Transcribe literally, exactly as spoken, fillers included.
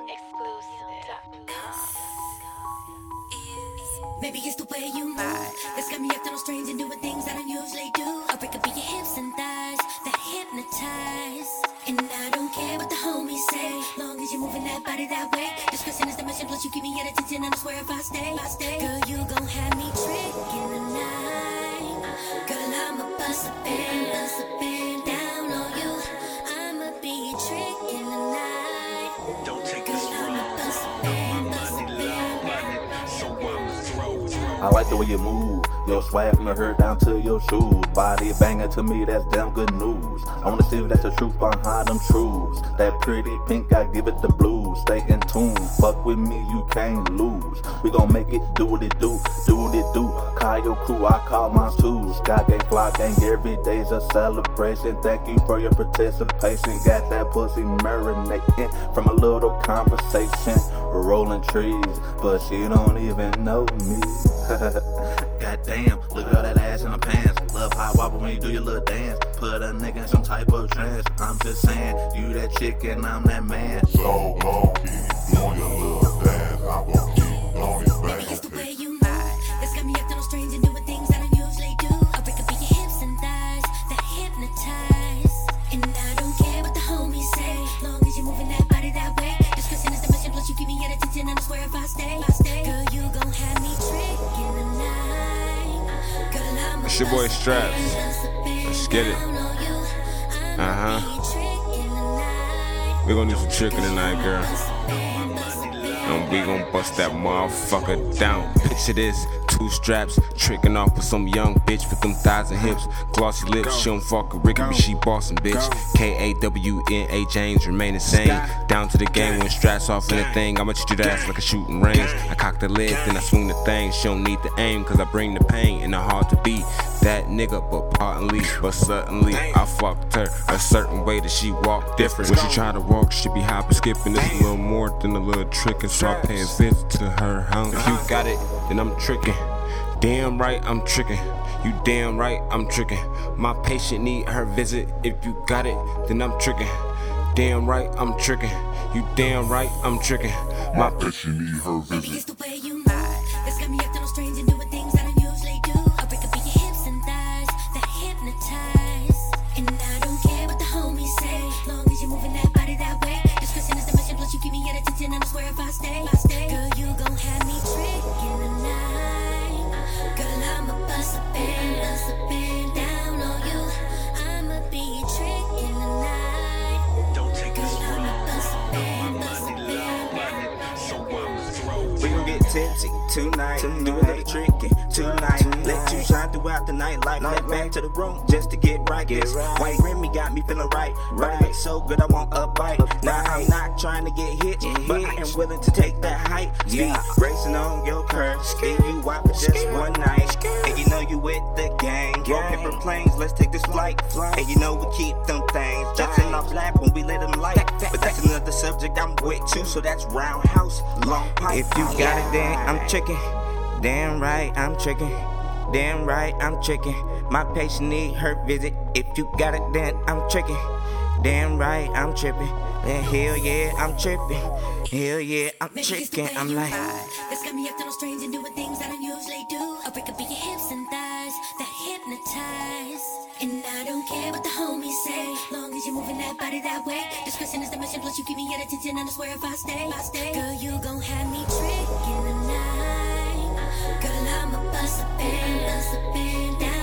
exclusive dot com. Maybe it's the way you move that's got me acting all strange and doing things I don't usually do. I break up in your hips and thighs that hypnotize. And I don't care what the homies say, long as you're moving that body that way. Discretion is the mission, plus you keep me at attention. And I swear if I stay, I stay. Girl, you gon' have me tricking the night. Girl, I'ma bust a band, bust a band down on you. I'ma be tricking the night. Don't take Girl, this I'ma wrong. bust a band, bust a band down. So I'ma throw, throw. I like the way you move, your swag from the hair down to your shoes. Body banging to me, that's damn good news. I wanna see if that's the truth behind them truths. That pretty pink, I give it the blues. Stay in tune, fuck with me, you can't lose. We gon' make it do what it do, do what it do. Call your crew, I call mine too. Sky gang, fly gang, every day's a celebration. Thank you for your participation. Got that pussy marinating from a little conversation. Rolling trees, but she don't even know me. Goddamn, look at all that ass in her pants. Love how I wobble when you do your little dance. Put a nigga in some type of trance. I'm just saying, you that chick and I'm that man. So gon' keep doing your little dance. I'm gon' keep on your Maybe back. it's the way you move that's got me acting all strange and doing things I don't usually do. I break up in your hips and thighs that hypnotize. And I don't care what the homies say, long as you're moving that body that way. Discretion is the mission, plus you keep me at attention. And I swear if I stay, I stay. Girl, you gon' have me tricking the night. Girl, I'ma It's your boy bust a Straps. band, bust a band Let's get it. down on you. I'ma Uh-huh. be tricking the night. We gonna do some tricking tonight, girl. Bust a band, bust a band. And we gon' bust that motherfucker down. Picture this, two straps, tricking off with some young bitch with them thighs and hips. Glossy lips, she don't fuck a Ricky, but she bossing, bitch. K A W N A James, remain the same. Down to the game when straps off anything. I'ma treat your ass like a shooting range. I cock the lid, then I swing the thing. She don't need the aim, cause I bring the pain and the hard to beat. That nigga, but partly, but suddenly I fucked her a certain way that she walked different. When she try to walk, she be hopping, skipping. It's a little more than a little tricking, so I pay a visit to her house. If you got it, then I'm tricking. Damn right, I'm tricking. You damn right, I'm tricking. My patient need her visit. If you got it, then I'm tricking. Damn right, I'm tricking. You damn right, I'm tricking. My That you need her Maybe visit. it's the way you move that's got me acting all strange and doing things I don't usually do. I break up in your hips and thighs that hypnotize. And I don't care what the homies say, long as you're moving that body that way. Discretion is the mission, plus you keep me at attention. And I swear if I stay, I stay. Girl, you gon' have me tricking the night. Girl, I'ma bust a band, bust a band down on you. I'ma be tricking the night. Don't take Girl, this I'ma wrong. bust a My band, bust a money band love down. money. So I'ma throw, We throw. gon' get tipsy tonight, do a little tricking tonight. Let you shine throughout the night, like let back to the room just to get right. This white Remy got me feeling right, right. Look so good, I want a bite. Now I'm not trying to get hit, but I am willing to take that height. Speed racing on your curve, give you out for just one night. And you know you with the gang, go paper planes, let's take this flight. And you know we keep them things bouncing off lap when we let them light. But that's another subject I'm with too, so that's roundhouse, long pipe. If you got it, then I'm tricking. Damn right, I'm tricking. Damn right, I'm tricking. My patient need her visit. If you got it, then I'm tricking. Damn right, I'm tripping. Then hell yeah, I'm tripping. Hell yeah, I'm Maybe it's the tricking. way I'm you like, move that's got me acting all strange and doing things I don't usually do. I break up in your hips and thighs that hypnotize. And I don't care what the homies say, long as you're moving that body that way. Discretion is the mission, plus you keep me at attention. And I swear if I stay, I stay. Girl, you gon' have me tricking the night. Girl, I'ma bust a band, bust a band down.